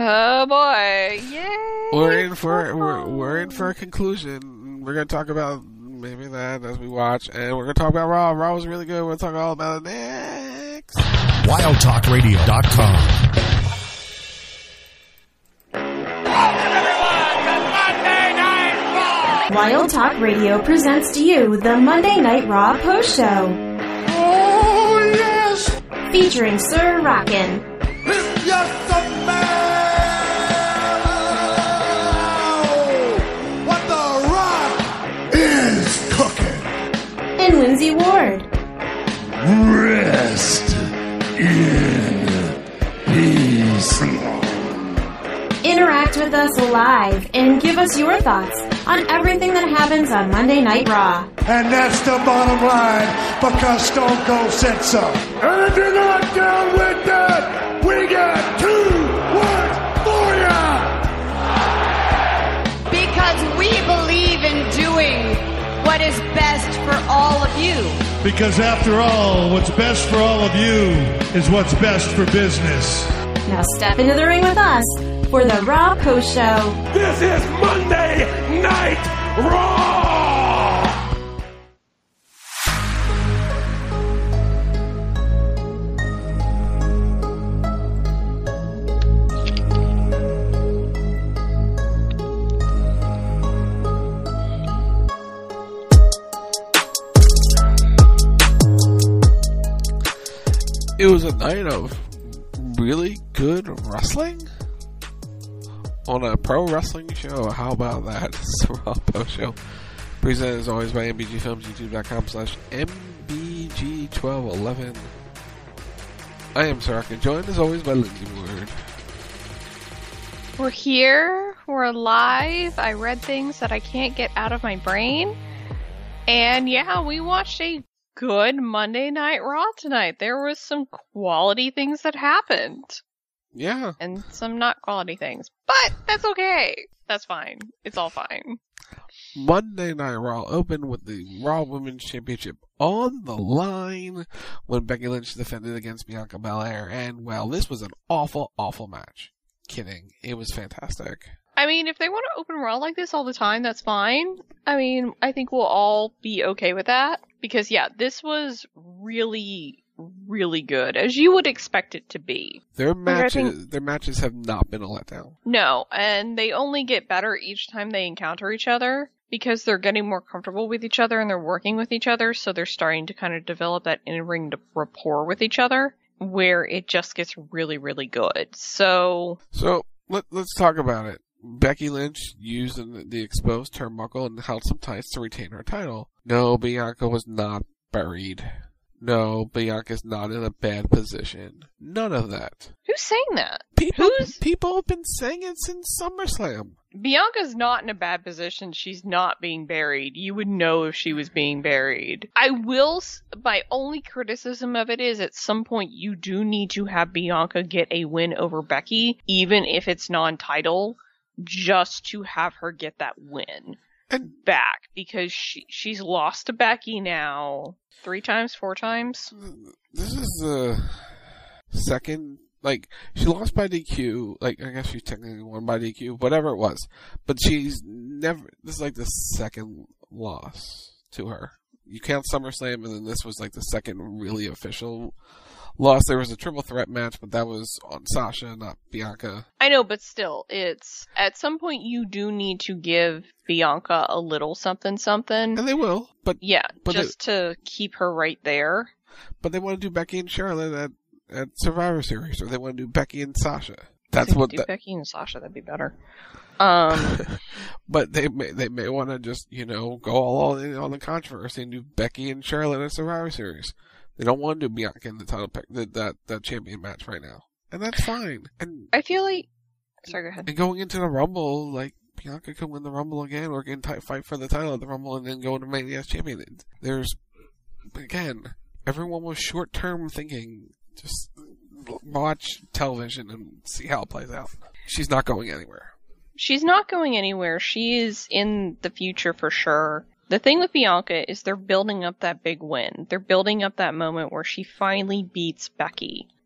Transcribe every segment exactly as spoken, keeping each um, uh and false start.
Oh boy! Yay! We're in for we're, we're in for a conclusion. We're gonna talk about maybe that as we watch, and we're gonna talk about Raw. Raw was really good. We're gonna talk all about it next. wild talk radio dot com. Wild Talk Radio presents to you the Monday Night Raw Post Show. Oh, yes! Featuring Sir Rockin'. It's just a man! What the Rock is cooking! And Lindsay Ward. Rest in peace. Interact with us live and give us your thoughts on everything that happens on Monday Night Raw. And that's the bottom line, because Stone Cold said so. And if you're not down with that, we got two words for ya! Because we believe in doing what is best for all of you. Because after all, what's best for all of you is what's best for business. Now step into the ring with us for the Raw Post Show. This is Monday Night Raw! It was a night of really good wrestling on a pro wrestling show. How about that? It's the Raw Post Show. Presented as always by M B G Films, YouTube.com slash MBG twelve eleven. I am Saraka, joined as always by Lindsay Ward. We're here. We're live. I read things that I can't get out of my brain. And yeah, we watched a good Monday Night Raw tonight. There was some quality things that happened. Yeah. And some not quality things. But that's okay. That's fine. It's all fine. Monday Night Raw opened with the Raw Women's Championship on the line when Becky Lynch defended against Bianca Belair. And, well, this was an awful, awful match. Kidding. It was fantastic. I mean, if they want to open Raw like this all the time, that's fine. I mean, I think we'll all be okay with that. Because, yeah, this was really, really good, as you would expect it to be. Their matches, think, their matches have not been a letdown. No, and they only get better each time they encounter each other, because they're getting more comfortable with each other and they're working with each other, so they're starting to kind of develop that in-ring rapport with each other, where it just gets really, really good. So, so let, let's talk about it. Becky Lynch used the, the exposed turnbuckle and held some tights to retain her title. No, Bianca was not buried. No, Bianca's not in a bad position. None of that. Who's saying that? People, Who's... people have been saying it since SummerSlam. Bianca's not in a bad position. She's not being buried. You would know if she was being buried. I will, my only criticism of it is at some point you do need to have Bianca get a win over Becky, even if it's non-title, just to have her get that win and back, because she she's lost to Becky now three times, four times. This is the second, like, she lost by D Q, like, I guess she's technically won by D Q, whatever it was, but she's never, this is like the second loss to her. You count SummerSlam, and then this was like the second really official loss. There was a triple threat match, but that was on Sasha, not Bianca. I know, but still, it's, at some point you do need to give Bianca a little something something. And they will, but... Yeah, but just they, to keep her right there. But they want to do Becky and Charlotte at, at Survivor Series, or they want to do Becky and Sasha. That's they what... do that, Becky and Sasha, that'd be better. Um, but they may, they may want to just, you know, go all in on the controversy and do Becky and Charlotte at Survivor Series. They don't want to do Bianca in the title pick, the, that that champion match right now, and that's fine. And I feel like, sorry, go ahead. And going into the Rumble, like, Bianca can win the Rumble again, or can t- fight for the title of the Rumble, and then go into Mania as champion. There's, again, everyone was short term thinking. Just watch television and see how it plays out. She's not going anywhere. She's not going anywhere. She is in the future for sure. The thing with Bianca is they're building up that big win. They're building up that moment where she finally beats Becky.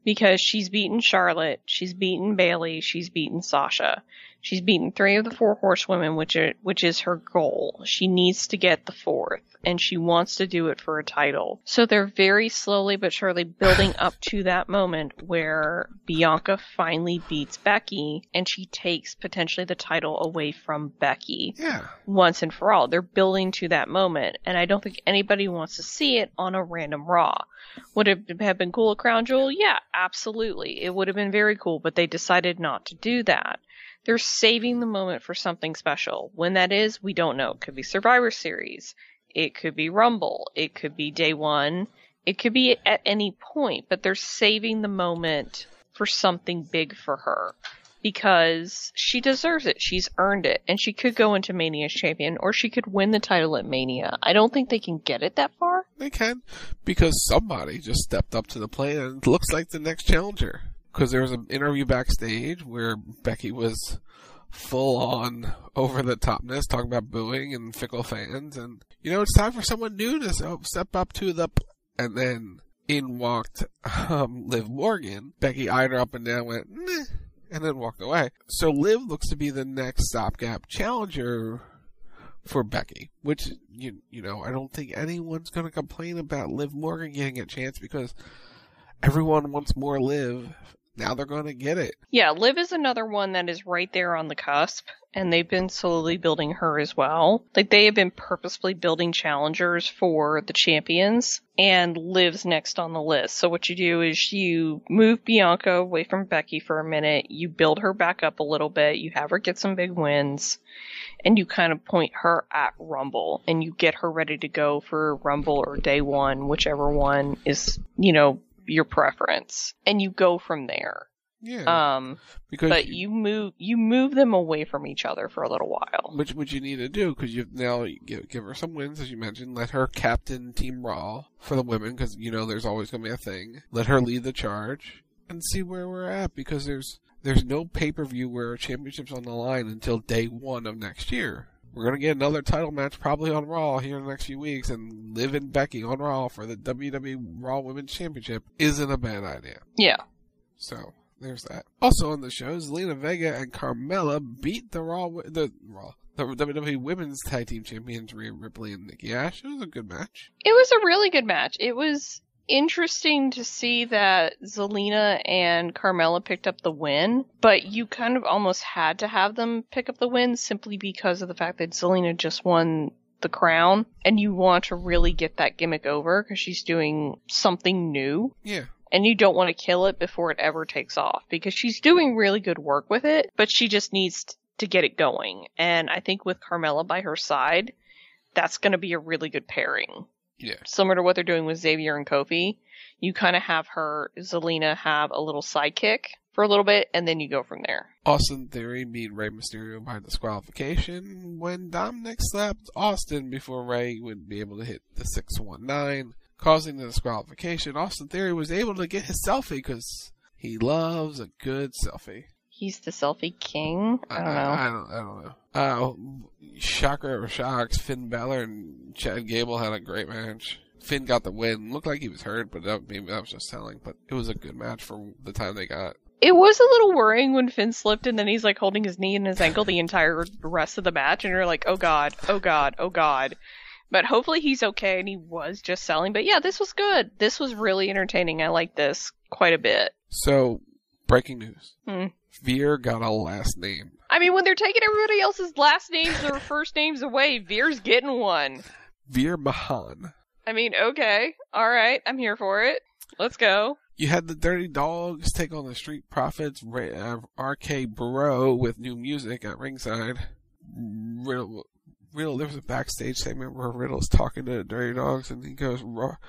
because she's beaten Charlotte, she's beaten Bayley, she's beaten Sasha. She's beaten three of the four horsewomen, which are, which is her goal. She needs to get the fourth, and she wants to do it for a title. So they're very slowly but surely building up to that moment where Bianca finally beats Becky, and she takes potentially the title away from Becky. Yeah. Once and for all. They're building to that moment, and I don't think anybody wants to see it on a random Raw. Would it have been cool at Crown Jewel? Yeah, absolutely. It would have been very cool, but they decided not to do that. They're saving the moment for something special. When that is, we don't know. It could be Survivor Series. It could be Rumble. It could be day one. It could be at any point, but they're saving the moment for something big for her because she deserves it. She's earned it, and she could go into Mania as champion, or she could win the title at Mania. I don't think they can get it that far. They can, because somebody just stepped up to the plate and looks like the next challenger. Because there was an interview backstage where Becky was full on over the topness, talking about booing and fickle fans, and you know, it's time for someone new to step up to the. P-. And then in walked um, Liv Morgan. Becky eyed her up and down, went meh, and then walked away. So Liv looks to be the next stopgap challenger for Becky, which you you know I don't think anyone's going to complain about Liv Morgan getting a chance because everyone wants more Liv. Now they're going to get it. Yeah, Liv is another one that is right there on the cusp, and they've been slowly building her as well. Like, they have been purposefully building challengers for the champions, and Liv's next on the list. So what you do is you move Bianca away from Becky for a minute, you build her back up a little bit, you have her get some big wins, and you kind of point her at Rumble, and you get her ready to go for Rumble or Day One, whichever one is, you know, your preference, and you go from there. Yeah. Um, because but you, you move you move them away from each other for a little while. Which which you need to do because you now give, give her some wins, as you mentioned. Let her captain Team Raw for the women because you know there's always going to be a thing. Let her lead the charge and see where we're at because there's there's no pay per view where a championship's on the line until day one of next year. We're going to get another title match probably on Raw here in the next few weeks, and Liv and Becky on Raw for the W W E Raw Women's Championship isn't a bad idea. Yeah. So, there's that. Also on the show, Zelina Vega and Carmella beat the Raw, the Raw, the W W E Women's Tag Team Champions Rhea Ripley and Nikki Ash. It was a good match. It was a really good match. It was interesting to see that Zelina and Carmella picked up the win, but you kind of almost had to have them pick up the win simply because of the fact that Zelina just won the crown, and you want to really get that gimmick over because she's doing something new. Yeah. And you don't want to kill it before it ever takes off because she's doing really good work with it, but she just needs to get it going. And I think with Carmella by her side, that's going to be a really good pairing. Yeah. Similar to what they're doing with Xavier and Kofi. You kind of have her, Zelina, have a little sidekick for a little bit, and then you go from there. Austin Theory beat Rey Mysterio by disqualification when Dominic slapped Austin before Rey would be able to hit the six one nine, causing the disqualification. Austin Theory was able to get his selfie because he loves a good selfie. He's the selfie king? I don't know. I, I don't, I don't know. Uh, shocker or shocks, Finn Balor and Chad Gable had a great match. Finn got the win. Looked like he was hurt, but that, maybe that was just telling. But it was a good match for the time they got. It was a little worrying when Finn slipped and then he's like holding his knee and his ankle the entire rest of the match. And you're like, oh god, oh god, oh god. But hopefully he's okay and he was just selling. But yeah, this was good. This was really entertaining. I like this quite a bit. So, breaking news. Hmm. Veer got a last name. I mean, when they're taking everybody else's last names or first names away, Veer's getting one. Veer Mahan. I mean, okay. Alright, I'm here for it. Let's go. You had the Dirty Dogs take on the Street Profits, uh, R K Bro with new music at ringside. Riddle, Riddle, there was a backstage segment where Riddle's talking to the Dirty Dogs and he goes,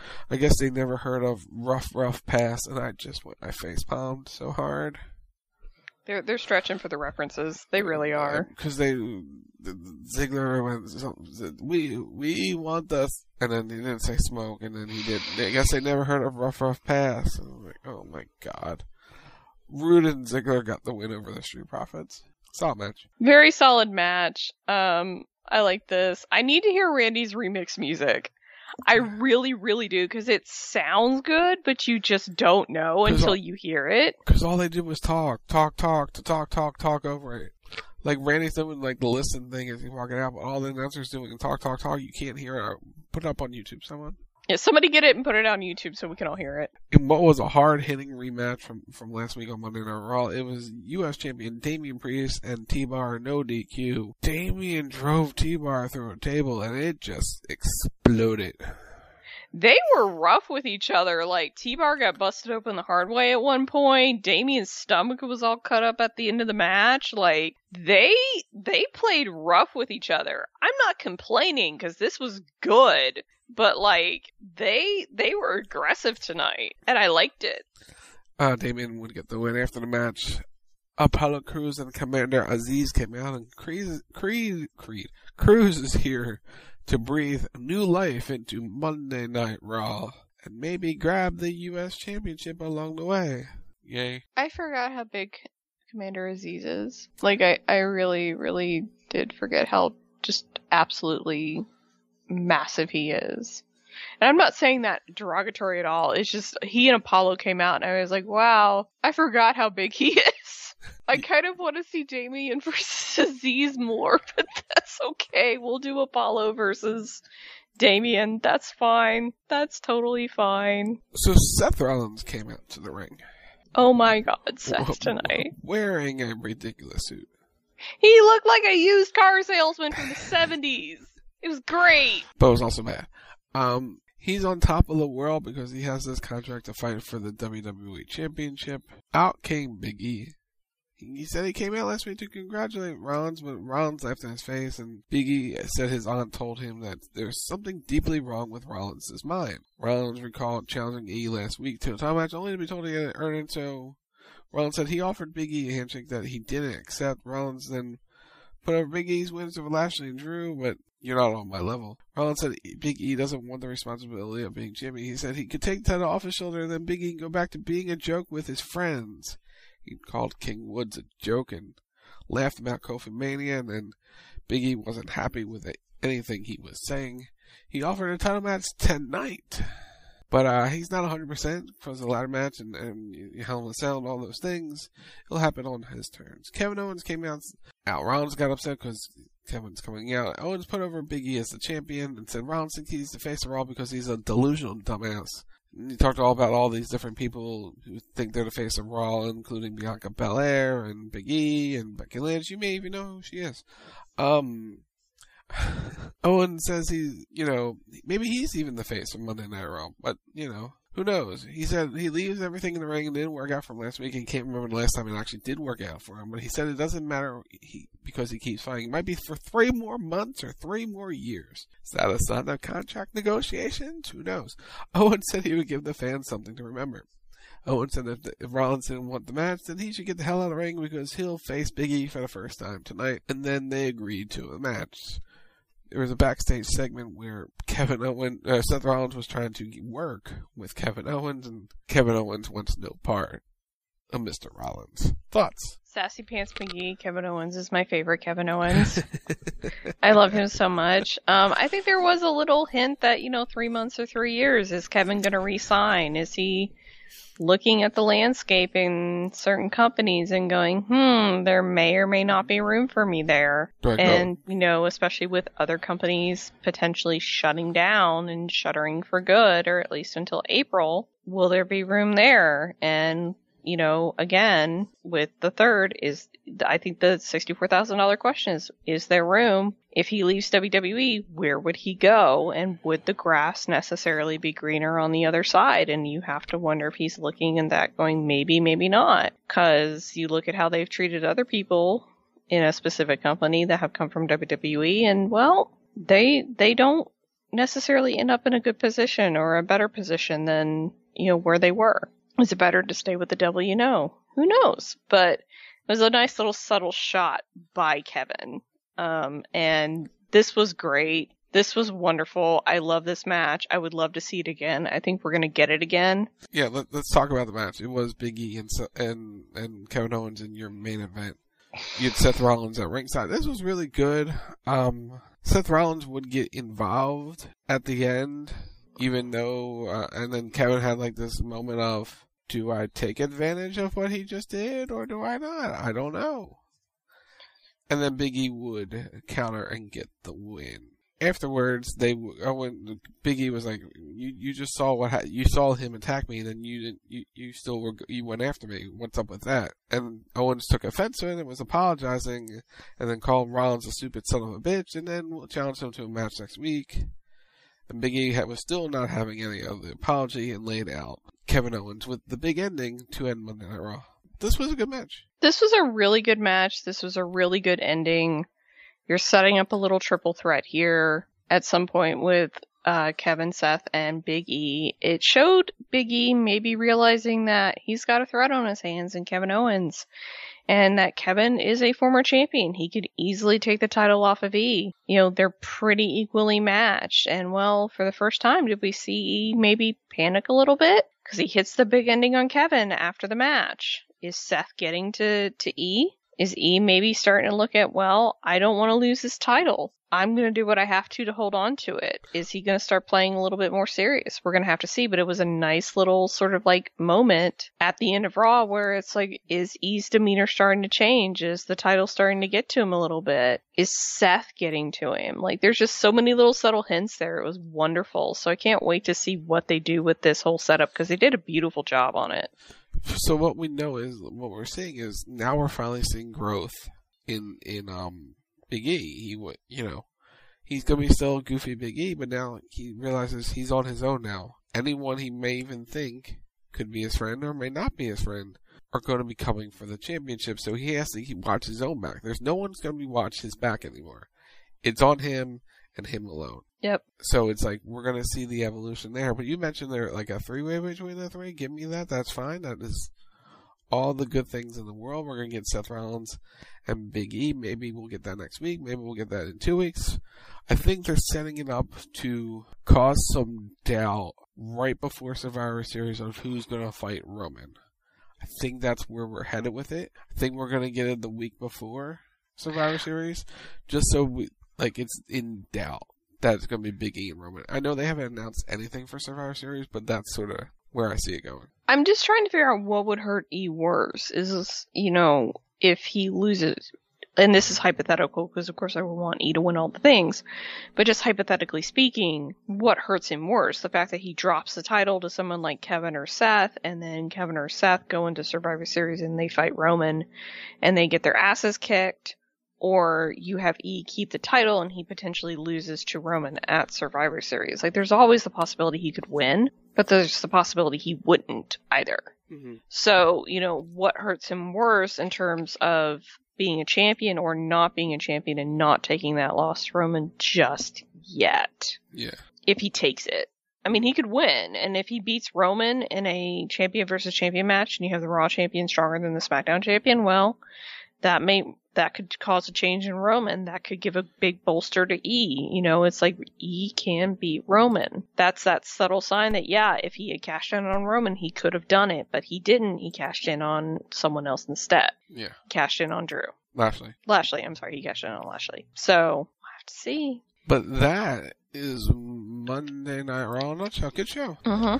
I guess they never heard of Rough Rough Pass, and I just went, I face palmed so hard. They're they're stretching for the references. They really are. Because they, Ziggler went, we we want this, and then he didn't say smoke, and then he did. I guess they never heard of Rough Rough Pass. And I was like, oh my god. Rude and Ziggler got the win over the Street Profits. Solid match. Very solid match. Um, I like this. I need to hear Randy's remix music. I really, really do, because it sounds good, but you just don't know until all, you hear it. Because all they did was talk, talk, talk, to talk, talk, talk over it. Like Randy's doing like the listen thing as he's walking out, but all the announcers doing is talk, talk, talk. You can't hear it. Put it up on YouTube, someone. Yeah, somebody get it and put it on YouTube so we can all hear it. In what was a hard-hitting rematch from, from last week on Monday Night Raw, it was U S champion Damian Priest and T-Bar no D Q. Damian drove T-Bar through a table and it just exploded. They were rough with each other. Like, T-Bar got busted open the hard way at one point. Damian's stomach was all cut up at the end of the match. Like, they they played rough with each other. I'm not complaining because this was good, but like they they were aggressive tonight, and I liked it. Uh, Damian would get the win after the match. Apollo Crews and Commander Aziz came out, and Creed Creed Creed Crews is here to breathe new life into Monday Night Raw and maybe grab the U S Championship along the way. Yay. I forgot how big Commander Aziz is. Like, I, I really, really did forget how just absolutely massive he is. And I'm not saying that derogatory at all. It's just, he and Apollo came out and I was like, wow, I forgot how big he is. I kind of want to see Damian versus Aziz more, but that's okay. We'll do Apollo versus Damian. That's fine. That's totally fine. So Seth Rollins came out to the ring. Oh my god, Seth tonight. Wearing a ridiculous suit. He looked like a used car salesman from the seventies. It was great. But it was also bad. Um, he's on top of the world because he has this contract to fight for the W W E Championship. Out came Big E. He said he came out last week to congratulate Rollins, but Rollins laughed in his face, and Big E said his aunt told him that there's something deeply wrong with Rollins' mind. Rollins recalled challenging E last week to a title match, only to be told he had earned it, so Rollins said he offered Big E a handshake that he didn't accept. Rollins then put over Big E's wins over Lashley and Drew, but you're not on my level. Rollins said Big E doesn't want the responsibility of being champion. He said he could take the title off his shoulder, and then Big E can go back to being a joke with his friends. He called King Woods a joke and laughed about Kofi Mania, and then Big E wasn't happy with it, anything he was saying. He offered a title match tonight, but uh, he's not one hundred percent for the ladder match and, and Hell in a Cell and all those things. It'll happen on his terms. Kevin Owens came out. out. Rollins got upset because Kevin's coming out. Owens put over Big E as the champion and said Rollins thinks he's the face of Raw because he's a delusional dumbass. He talked all about all these different people who think they're the face of Raw, including Bianca Belair and Big E and Becky Lynch. You may even know who she is. Um, Owen says he's, you know, maybe he's even the face of Monday Night Raw, but, you know, who knows? He said he leaves everything in the ring and didn't work out from last week. He can't remember the last time it actually did work out for him, but he said it doesn't matter he, because he keeps fighting. It might be for three more months or three more years. Is that a sign of contract negotiations? Who knows? Owen said he would give the fans something to remember. Owen said if, the, if Rollins didn't want the match, then he should get the hell out of the ring because he'll face Big E for the first time tonight. And then they agreed to a match. There was a backstage segment where Kevin Owens, uh, Seth Rollins was trying to work with Kevin Owens, and Kevin Owens wants no part of Mister Rollins. Thoughts? Sassy Pants McGee, Kevin Owens is my favorite Kevin Owens. I love him so much. Um, I think there was a little hint that, you know, three months or three years, is Kevin going to resign? Is he looking at the landscape in certain companies and going, hmm, there may or may not be room for me there. And, you know, especially with other companies potentially shutting down and shuttering for good, or at least until April, will there be room there? And, you know, again, with the third is, I think the sixty-four thousand dollars question is, is there room? If he leaves W W E, where would he go? And would the grass necessarily be greener on the other side? And you have to wonder if he's looking at that going, maybe, maybe not. Because you look at how they've treated other people in a specific company that have come from W W E, and, well, they they don't necessarily end up in a good position or a better position than, you know, where they were. Is it better to stay with the devil you know? Who knows? But it was a nice little subtle shot by Kevin. Um, and this was great. This was wonderful. I love this match. I would love to see it again. I think we're going to get it again. Yeah, let, let's talk about the match. It was Big E and, and, and Kevin Owens in your main event. you had Seth Rollins at ringside. This was really good. Um, Seth Rollins would get involved at the end, even though, uh, and then Kevin had like this moment of, do I take advantage of what he just did or do I not? I don't know. And then Big E would counter and get the win. Afterwards, they I went. Big E was like, "You you just saw what ha- you saw him attack me, and then you didn't. You, you still were you went after me. What's up with that?" And Owens took offense to it and was apologizing, and then called Rollins a stupid son of a bitch, and then challenged him to a match next week. And Big E was still not having any of the apology and laid out Kevin Owens with the big ending to end Monday Night Raw. This was a good match. This was a really good match. This was a really good ending. You're setting up a little triple threat here at some point with uh, Kevin, Seth, and Big E. It showed Big E maybe realizing that he's got a threat on his hands in Kevin Owens, and that Kevin is a former champion. He could easily take the title off of E. You know, they're pretty equally matched. And, well, for the first time, did we see E maybe panic a little bit? Because he hits the big ending on Kevin after the match. Is Seth getting to, to E? Is E maybe starting to look at, well, I don't want to lose this title. I'm going to do what I have to to hold on to it. Is he going to start playing a little bit more serious? We're going to have to see, but it was a nice little sort of like moment at the end of Raw where it's like, is E's demeanor starting to change? Is the title starting to get to him a little bit? Is Seth getting to him? Like, there's just so many little subtle hints there. It was wonderful. So I can't wait to see what they do with this whole setup because they did a beautiful job on it. So what we know is, what we're seeing is, now we're finally seeing growth in, in, um, Big E. He would, you know, he's gonna be still goofy Big E, but now he realizes he's on his own now. Anyone he may even think could be his friend or may not be his friend are going to be coming for the championship, so he has to keep watch his own back. There's no one's gonna be watch his back anymore. It's on him and him alone. Yep. So it's like, we're going to see the evolution there. But you mentioned there like a three-way between the three. Give me that. That's fine. That is all the good things in the world. We're going to get Seth Rollins and Big E. Maybe we'll get that next week. Maybe we'll get that in two weeks. I think they're setting it up to cause some doubt right before Survivor Series of who's going to fight Roman. I think that's where we're headed with it. I think we're going to get it the week before Survivor Series, just so we, like, it's in doubt that it's going to be Big E and Roman. I know they haven't announced anything for Survivor Series, but that's sort of where I see it going. I'm just trying to figure out what would hurt E worse. Is this, you know, if he loses, and this is hypothetical because of course I would want E to win all the things, but just hypothetically speaking, what hurts him worse? The fact that he drops the title to someone like Kevin or Seth, and then Kevin or Seth go into Survivor Series and they fight Roman, and they get their asses kicked, or you have E keep the title and he potentially loses to Roman at Survivor Series. Like, there's always the possibility he could win, but there's the possibility he wouldn't either. Mm-hmm. So, you know, what hurts him worse in terms of being a champion or not being a champion and not taking that loss to Roman just yet? Yeah. If he takes it. I mean, he could win, and if he beats Roman in a champion versus champion match and you have the Raw champion stronger than the SmackDown champion, well, that may... that could cause a change in Roman. That could give a big bolster to E. You know, it's like E can beat Roman. That's that subtle sign that, yeah, if he had cashed in on Roman, he could have done it, but he didn't. He cashed in on someone else instead. Yeah. Cashed in on Drew. Lashley. Lashley, I'm sorry, he cashed in on Lashley. So, we'll have to see. But that is Monday Night Raw in a nutshell. Good show. Mm-hmm.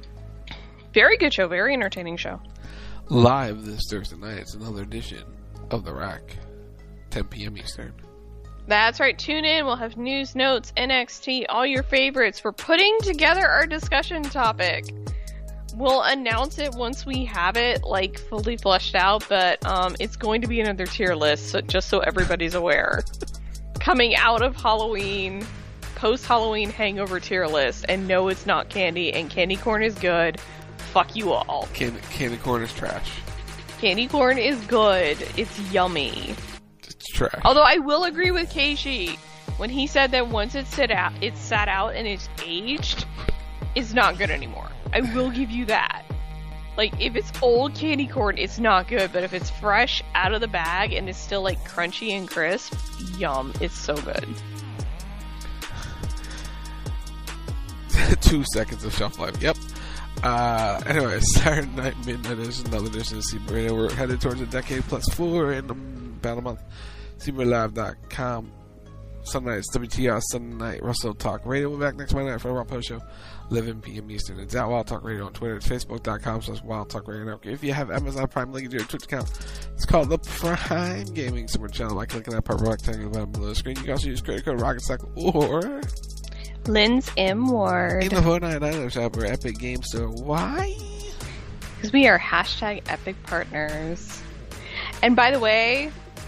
Very good show. Very entertaining show. Live this Thursday night, it's another edition of The Rack. ten p.m. Eastern. That's right. Tune in. We'll have news, notes, N X T, all your favorites. We're putting together our discussion topic. We'll announce it once we have it, like, fully fleshed out, but um, it's going to be another tier list, so just so everybody's aware. Coming out of Halloween, post-Halloween hangover tier list, and no, it's not candy, and candy corn is good. Fuck you all. Candy, candy corn is trash. Candy corn is good. It's yummy. It's trash. Although I will agree with Keishi when he said that once it's sit out, it's sat out and it's aged, it's not good anymore. I will give you that. Like, if it's old candy corn, it's not good, but if it's fresh out of the bag and it's still like crunchy and crisp, yum, it's so good. Two seconds of shelf life. Yep. Uh, anyway, Saturday night, midnight is another edition of SeaBoy Radio. We're headed towards a decade plus four in about a month. SeaBoy Live dot com. Sunday nights, W T R, Sunday night, Russell Talk Radio. We'll be back next Monday night for the Raw Post Show, eleven p.m. Eastern. It's at Wild Talk Radio on Twitter. It's Facebook dot com slash Wild Talk Radio Network. If you have Amazon Prime, link to your Twitch account. It's called the Prime Gaming Super Channel. By clicking that purple rectangle button below the screen. You can also use credit code Rocket Cycle or Lynn's M. Ward. in the four ninety-nine shop or Epic Game Store. Why? Because we are hashtag epic partners. And by the way,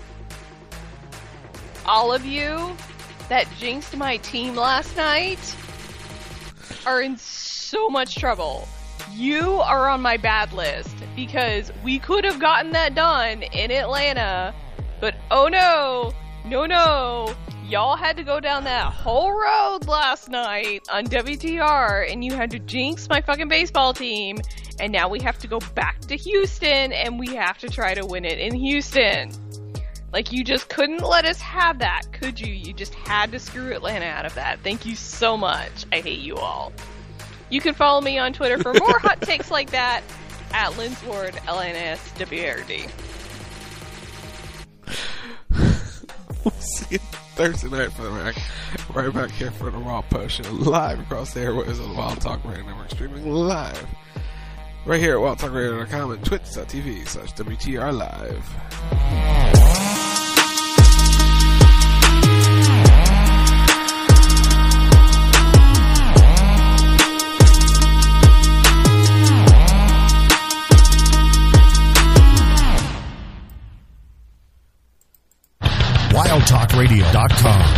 all of you that jinxed my team last night are in so much trouble. You are on my bad list because we could have gotten that done in Atlanta, but oh no, no, no. Y'all had to go down that whole road last night on W T R and you had to jinx my fucking baseball team, and now we have to go back to Houston and we have to try to win it in Houston. Like, you just couldn't let us have that, could you? You just had to screw Atlanta out of that. Thank you so much. I hate you all. You can follow me on Twitter for more hot takes like that at Linsward, L N S W R D. We'll see you Thursday night for the rack. Right back here for the Raw Post Show, live across the airways of the Wild Talk Radio Network, streaming live right here at wild talk radio dot com and twitch dot t v slash W T R live. wild talk radio dot com